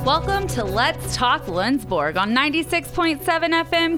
Welcome to Let's Talk Lindsborg on 96.7 FM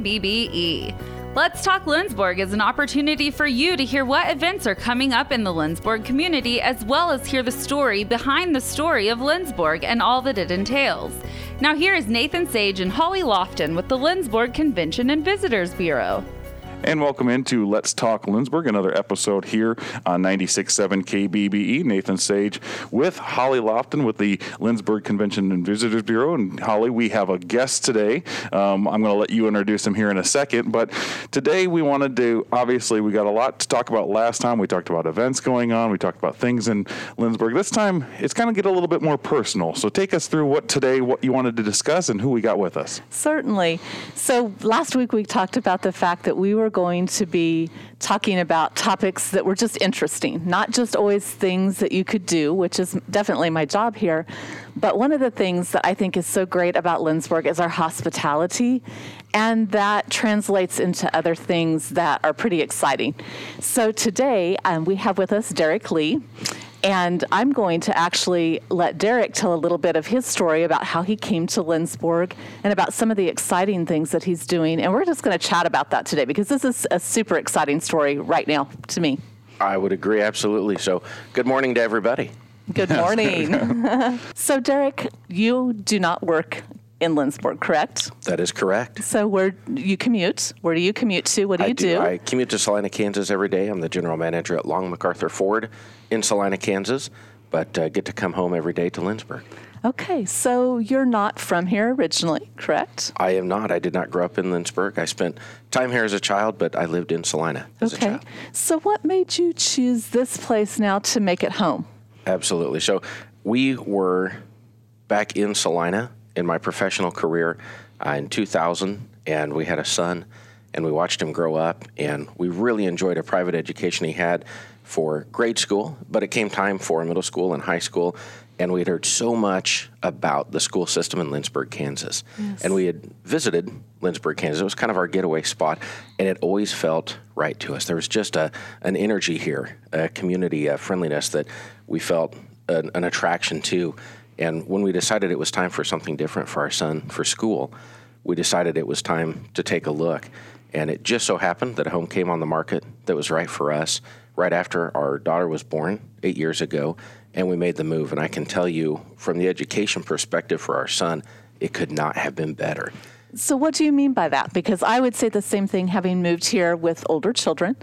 KBBE. Let's Talk Lindsborg is an opportunity for you to hear what events are coming up in the Lindsborg community, as well as hear the story behind the story of Lindsborg and all that it entails. Now here is Nathan Sage and Holly Lofton with the Lindsborg Convention and Visitors Bureau. And welcome into Let's Talk Lindsborg, another episode here on 96.7 KBBE. Nathan Sage with Holly Lofton with the Lindsborg Convention and Visitors Bureau. And Holly, we have a guest today. I'm going to let you introduce him here in a second. But today we wanted to, obviously, we got a lot to talk about last time. We talked about events going on. We talked about things in Lindsborg. This time, it's going to get a little bit more personal. So take us through what you wanted to discuss and who we got with us. Certainly. So last week we talked about the fact that we were going to be talking about topics that were just interesting, not just always things that you could do, which is definitely my job here. But one of the things that I think is so great about Lindsborg is our hospitality, and that translates into other things that are pretty exciting. So today we have with us Derek Lee. And I'm going to actually let Derek tell a little bit of his story about how he came to Lindsborg and about some of the exciting things that he's doing. And we're just going to chat about that today because this is a super exciting story right now to me. I would agree, absolutely. So good morning to everybody. Good morning. So Derek, you do not work in Lindsborg, correct? That is correct. So where do you commute? Where do you commute to? What do you do? I commute to Salina, Kansas every day. I'm the general manager at Long MacArthur Ford in Salina, Kansas, but get to come home every day to Lindsborg. Okay, so you're not from here originally, correct? I am not. I did not grow up in Lindsborg. I spent time here as a child, but I lived in Salina as a child. So what made you choose this place now to make it home? Absolutely. So we were back in Salina in my professional career in 2000, and we had a son, and we watched him grow up, and we really enjoyed a private education he had for grade school, but it came time for middle school and high school, and we had heard so much about the school system in Lindsborg, Kansas. Yes. And we had visited Lindsborg, Kansas. It was kind of our getaway spot, and it always felt right to us. There was just an energy here, a community, a friendliness that we felt an attraction to. And when we decided it was time for something different for our son for school, we decided it was time to take a look. And it just so happened that a home came on the market that was right for us right after our daughter was born 8 years ago, and we made the move. And I can tell you, from the education perspective for our son, it could not have been better. So what do you mean by that? Because I would say the same thing, having moved here with older children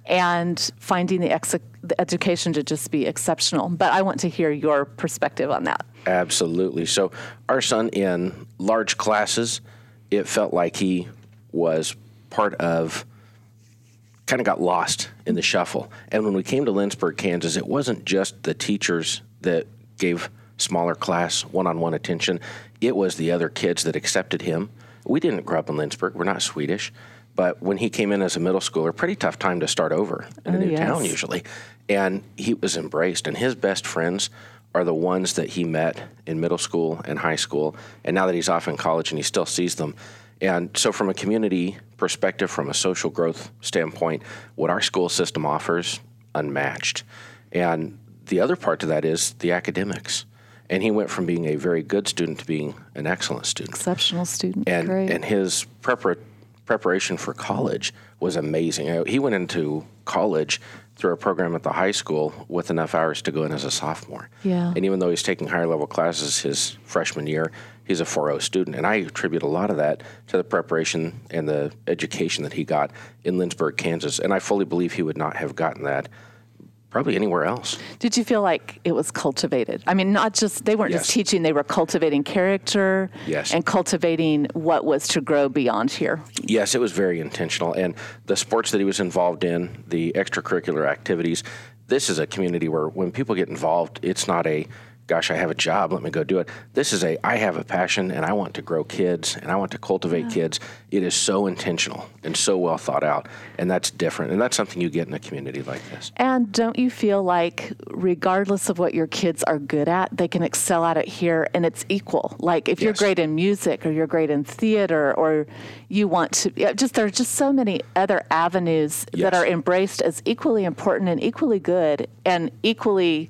and finding the education to just be exceptional. But I want to hear your perspective on that. Absolutely. So our son, in large classes, it felt like he was part of, kind of got lost in the shuffle. And when we came to Lindsborg, Kansas, it wasn't just the teachers that gave smaller class one-on-one attention. It was the other kids that accepted him. We didn't grow up in Lindsborg. We're not Swedish. But when he came in as a middle schooler, pretty tough time to start over in a new town usually. And he was embraced. And his best friends are the ones that he met in middle school and high school. And now that he's off in college and he still sees them. And so from a community perspective, from a social growth standpoint, what our school system offers, unmatched. And the other part to that is the academics. And he went from being a very good student to being an excellent student. Exceptional student. Great. And his preparation for college was amazing. He went into college through a program at the high school with enough hours to go in as a sophomore. Yeah. And even though he's taking higher level classes his freshman year, he's a 4.0 student. And I attribute a lot of that to the preparation and the education that he got in Lindsborg, Kansas. And I fully believe he would not have gotten that probably anywhere else. Did you feel like it was cultivated? I mean, they weren't just teaching, they were cultivating character and cultivating what was to grow beyond here. Yes, it was very intentional. And the sports that he was involved in, the extracurricular activities, this is a community where when people get involved, it's not a, gosh, I have a job, let me go do it. This is I have a passion and I want to grow kids and I want to cultivate kids. It is so intentional and so well thought out, and that's different. And that's something you get in a community like this. And don't you feel like regardless of what your kids are good at, they can excel at it here and it's equal? Like if you're great in music or you're great in theater or you want to, there are just so many other avenues that are embraced as equally important and equally good and equally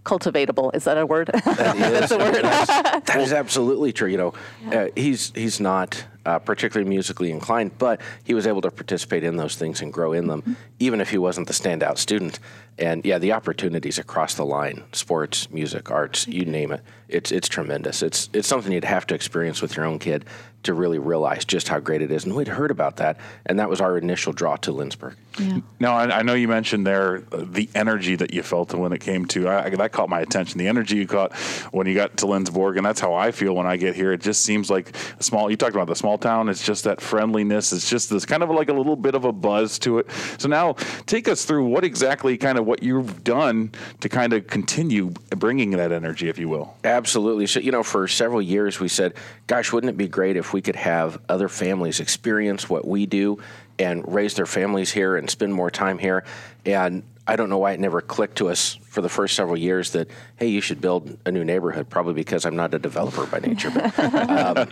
cultivatable. Is that a word? That's a word. That is absolutely true. You know, he's not particularly musically inclined, but he was able to participate in those things and grow in them, even if he wasn't the standout student. And yeah, the opportunities across the line, sports, music, arts, you name it, it's tremendous. It's something you'd have to experience with your own kid to really realize just how great it is. And we'd heard about that, and that was our initial draw to Lindsborg. Yeah. Now, I know you mentioned there the energy that you felt when it came to, that caught my attention, the energy you caught when you got to Lindsborg, and that's how I feel when I get here. It just seems like you talked about the small town, it's just that friendliness, it's just this kind of like a little bit of a buzz to it. So now, take us through what you've done to kind of continue bringing that energy, if you will. Absolutely. So, for several years we said, gosh, wouldn't it be great if we could have other families experience what we do and raise their families here and spend more time here? And I don't know why it never clicked to us for the first several years that, hey, you should build a new neighborhood, probably because I'm not a developer by nature. But,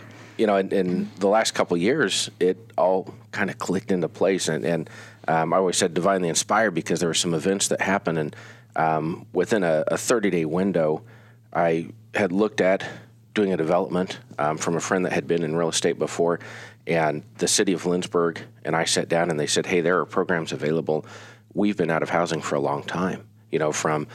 in the last couple of years, it all kind of clicked into place. And I always said divinely inspired because there were some events that happened. And within a 30-day window, I had looked at doing a development from a friend that had been in real estate before, and the city of Lindsborg and I sat down and they said, hey, there are programs available. We've been out of housing for a long time. From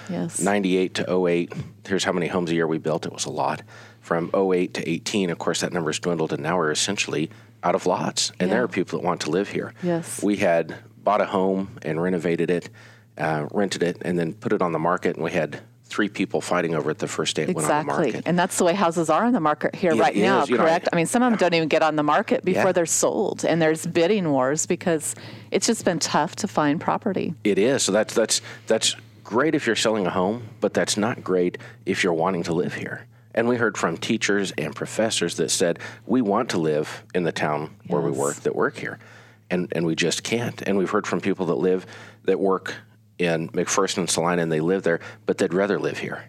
98 to 08, here's how many homes a year we built. It was a lot. From 08 to 18, of course, that number's dwindled, and now we're essentially out of lots. And there are people that want to live here. Yes. We had bought a home and renovated it, rented it, and then put it on the market, and we had 3 people fighting over it the first day it went on the market. Exactly. And that's the way houses are on the market here right now, correct? I mean, some of them don't even get on the market before they're sold, and there's bidding wars because it's just been tough to find property. It is. So that's great if you're selling a home, but that's not great if you're wanting to live here. And we heard from teachers and professors that said, we want to live in the town where we work, that work here, and we just can't. And we've heard from people that work in McPherson and Salina, and they live there, but they'd rather live here.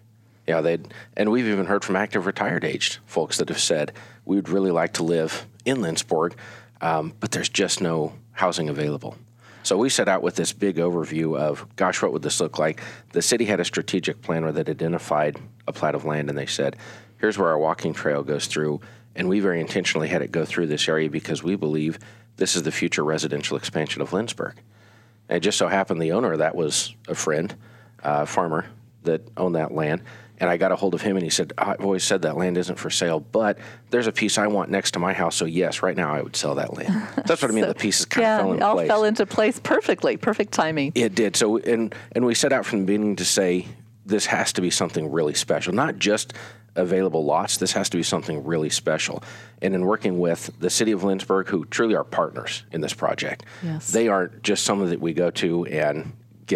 And we've even heard from active retired aged folks that have said, we would really like to live in Lindsborg, but there's just no housing available. So we set out with this big overview of, gosh, what would this look like? The city had a strategic plan where they identified a plat of land, and they said, here's where our walking trail goes through. And we very intentionally had it go through this area because we believe this is the future residential expansion of Lindsborg. And it just so happened the owner of that was a friend, farmer that owned that land. And I got a hold of him, and he said, I've always said that land isn't for sale, but there's a piece I want next to my house. So, yes, right now I would sell that land. That's what I mean. The pieces kind of fell into place. Yeah, it all fell into place perfectly. Perfect timing. It did. So, and we set out from the beginning to say this has to be something really special, not just available lots. This has to be something really special. And in working with the city of Lindsborg, who truly are partners in this project, they aren't just someone that we go to and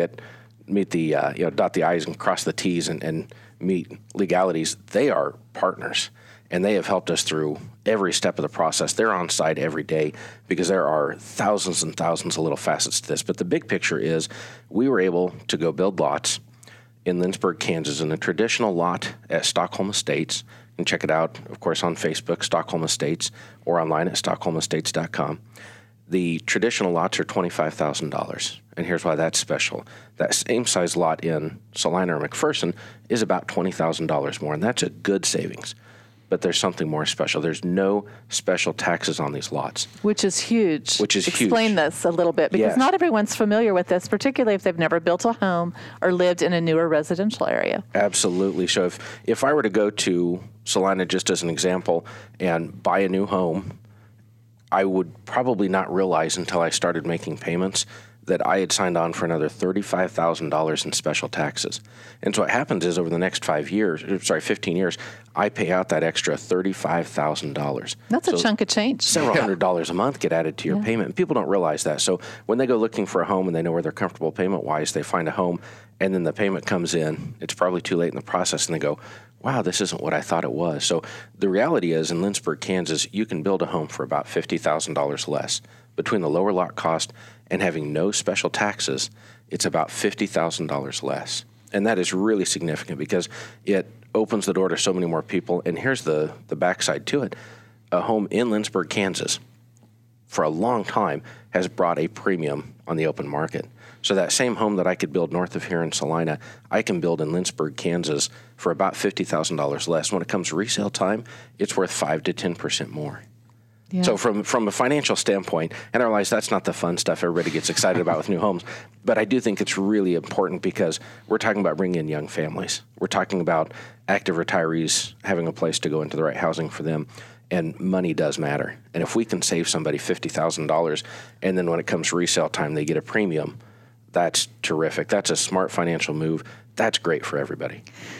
meet the, dot the I's and cross the T's and meet legalities. They are partners, and they have helped us through every step of the process. They're on site every day because there are thousands and thousands of little facets to this. But the big picture is we were able to go build lots in Lindsborg, Kansas, in a traditional lot at Stockholm Estates. You can check it out, of course, on Facebook, Stockholm Estates, or online at stockholmestates.com. The traditional lots are $25,000, and here's why that's special. That same size lot in Salina or McPherson is about $20,000 more, and that's a good savings. But there's something more special. There's no special taxes on these lots. Which is huge. Explain this a little bit, because not everyone's familiar with this, particularly if they've never built a home or lived in a newer residential area. Absolutely. So if I were to go to Salina, just as an example, and buy a new home, I would probably not realize until I started making payments that I had signed on for another $35,000 in special taxes. And so what happens is over the next 15 years, I pay out that extra $35,000. That's a chunk of change. Several $100s a month get added to your payment. And people don't realize that. So when they go looking for a home and they know where they're comfortable payment-wise, they find a home and then the payment comes in. It's probably too late in the process, and they go, wow, this isn't what I thought it was. So the reality is in Lindsborg, Kansas, you can build a home for about $50,000 less. Between the lower lot cost and having no special taxes, it's about $50,000 less. And that is really significant because it opens the door to so many more people. And here's the backside to it. A home in Lindsborg, Kansas, for a long time, has brought a premium on the open market. So that same home that I could build north of here in Salina, I can build in Lynchburg, Kansas for about $50,000 less. When it comes to resale time, it's worth 5 to 10% more. Yeah. So from a financial standpoint, and I realize that's not the fun stuff everybody gets excited about with new homes, but I do think it's really important because we're talking about bringing in young families. We're talking about active retirees having a place to go into the right housing for them, and money does matter. And if we can save somebody $50,000, and then when it comes to resale time, they get a premium, that's terrific. That's a smart financial move. That's great for everybody.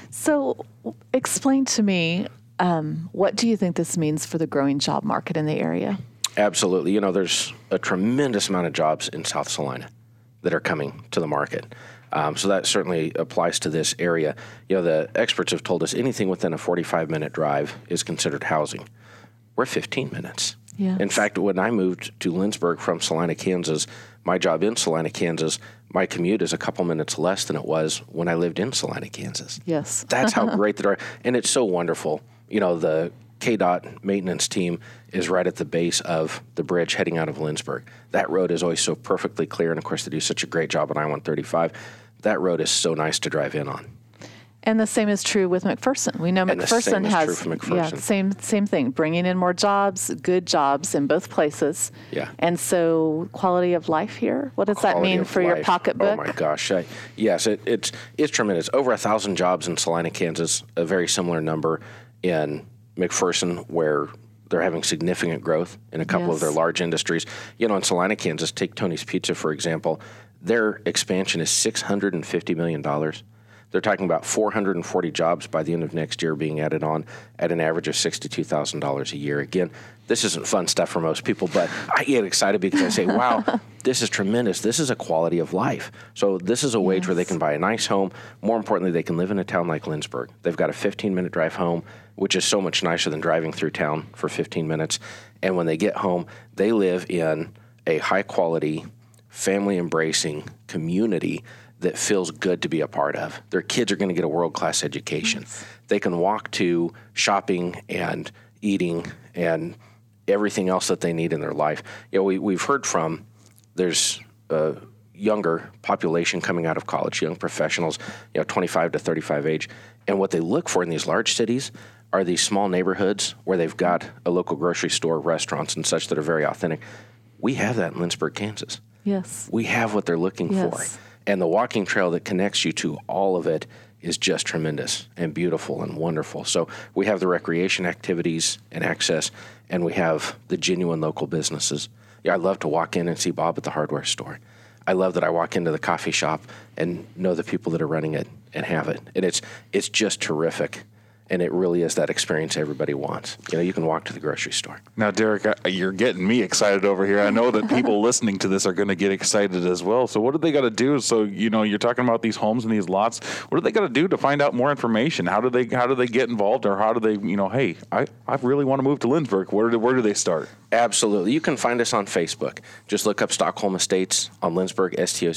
So explain to me, what do you think this means for the growing job market in the area? Absolutely. You know, there's a tremendous amount of jobs in South Salina that are coming to the market. So that certainly applies to this area. You know, the experts have told us anything within a 45-minute drive is considered housing. We're 15 minutes. Yes. In fact, when I moved to Lynchburg from Salina, Kansas, my job in Salina, Kansas, my commute is a couple minutes less than it was when I lived in Salina, Kansas. Yes. That's how great they are. And it's so wonderful. You know, the KDOT maintenance team is right at the base of the bridge heading out of Lynchburg. That road is always so perfectly clear. And, of course, they do such a great job on I-135. That road is so nice to drive in on. And the same is true with McPherson. We know And the McPherson same is has true for McPherson. same thing, bringing in more jobs, good jobs in both places. Yeah. And so quality of life here, what does that Quality mean of for your life. pocketbook? Oh my gosh! Yes, it's tremendous. Over 1,000 jobs in Salina, Kansas. A very similar number in McPherson, where they're having significant growth in a couple of their Yes. large industries. You know, in Salina, Kansas, take Tony's Pizza for example. Their expansion is $650 million. They're talking about 440 jobs by the end of next year being added on at an average of $62,000 a year. Again, this isn't fun stuff for most people, but I get excited because I say, wow, this is tremendous. This is a quality of life. So this is a wage where they can buy a nice home. More importantly, they can live in a town like Lynchburg. They've got a 15-minute drive home, which is so much nicer than driving through town for 15 minutes. And when they get home, they live in a high-quality, family-embracing community that feels good to be a part of. Their kids are going to get a world-class education. Yes. They can walk to shopping and eating and everything else that they need in their life. You know, we've heard from there's a younger population coming out of college, young professionals, 25 to 35 age, and what they look for in these large cities are these small neighborhoods where they've got a local grocery store, restaurants, and such that are very authentic. We have that in Lynchburg, Kansas. Yes. We have what they're looking for. And the walking trail that connects you to all of it is just tremendous and beautiful and wonderful. So we have the recreation activities and access, and we have the genuine local businesses. Yeah, I love to walk in and see Bob at the hardware store. I love that I walk into the coffee shop and know the people that are running it and have it. And it's just terrific. And it really is that experience everybody wants. You know, you can walk to the grocery store. Now, Derek, you're getting me excited over here. I know that people listening to this are going to get excited as well. So what do they got to do? So, you're talking about these homes and these lots. What do they got to do to find out more information? How do they get involved, or how do they, hey, I really want to move to Lynchburg. Where do they start? Absolutely. You can find us on Facebook. Just look up Stockholm Estates on Lynchburg,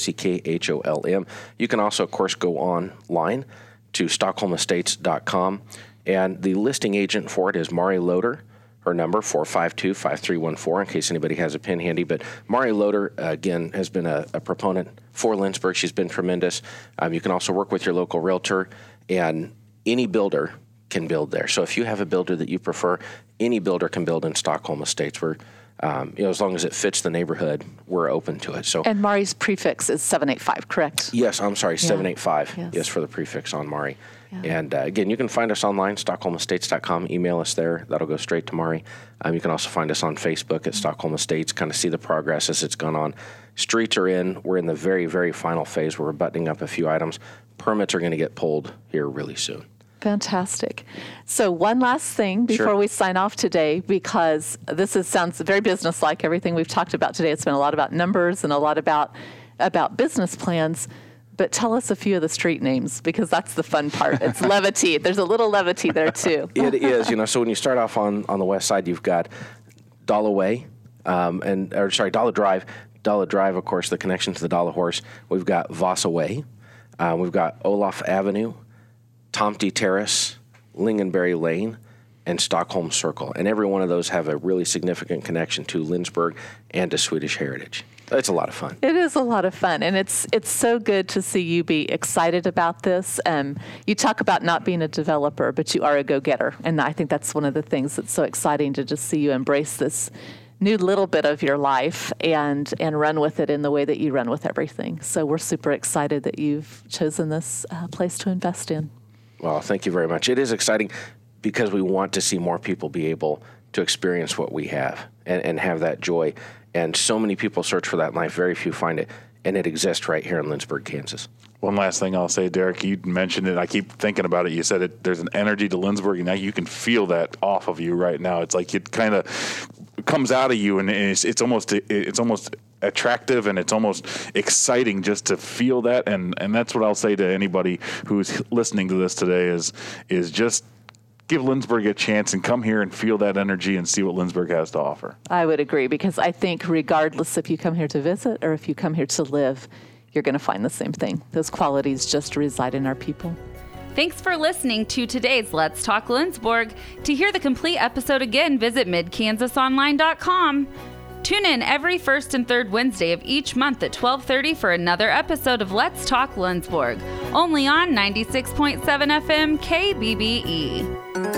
STOCKHOLM. You can also, of course, go online to stockholmestates.com, and the listing agent for it is Mari Loader. Her number, 452-5314, in case anybody has a pen handy. But Mari Loader, again, has been a proponent for Lynchburg. She's been tremendous. You can also work with your local realtor, and any builder can build there. So if you have a builder that you prefer, any builder can build in Stockholm Estates. We're as long as it fits the neighborhood, we're open to it. So, and Mari's prefix is 785, correct? Yes, I'm sorry, 785. Yes. Yes, for the prefix on Mari. Yeah. And again, you can find us online, stockholmestates.com. Email us there. That'll go straight to Mari. You can also find us on Facebook at Stockholm Estates, kind of see the progress as it's gone on. Streets are in. We're in the very, very final phase where we're buttoning up a few items. Permits are going to get pulled here really soon. Fantastic. So one last thing before we sign off today, because sounds very business-like, everything we've talked about today. It's been a lot about numbers and a lot about business plans. But tell us a few of the street names, because that's the fun part. It's levity. There's a little levity there, too. It is. So when you start off on the west side, you've got Dollar Way, Dollar Drive. Dollar Drive, of course, the connection to the Dollar Horse. We've got Vasa Way. We've got Olaf Avenue, Tomte Terrace, Lingonberry Lane, and Stockholm Circle. And every one of those have a really significant connection to Lynchburg and to Swedish heritage. It's a lot of fun. It is a lot of fun, and it's so good to see you be excited about this. You talk about not being a developer, but you are a go-getter, and I think that's one of the things that's so exciting to just see you embrace this new little bit of your life and run with it in the way that you run with everything. So we're super excited that you've chosen this place to invest in. Well, thank you very much. It is exciting because we want to see more people be able to experience what we have and have that joy. And so many people search for that in life. Very few find it. And it exists right here in Lindsborg, Kansas. One last thing I'll say, Derek, you mentioned it. I keep thinking about it. You said it. There's an energy to Lindsborg, and now you can feel that off of you right now. It's like it kind of comes out of you, and it's almost attractive, and it's almost exciting just to feel that. And that's what I'll say to anybody who's listening to this today is just give Lindsborg a chance and come here and feel that energy and see what Lindsborg has to offer. I would agree, because I think regardless if you come here to visit or if you come here to live, you're going to find the same thing. Those qualities just reside in our people. Thanks for listening to today's Let's Talk Lindsborg. To hear the complete episode again, visit midkansasonline.com. Tune in every first and third Wednesday of each month at 12:30 for another episode of Let's Talk Lindsborg, only on 96.7 FM KBBE.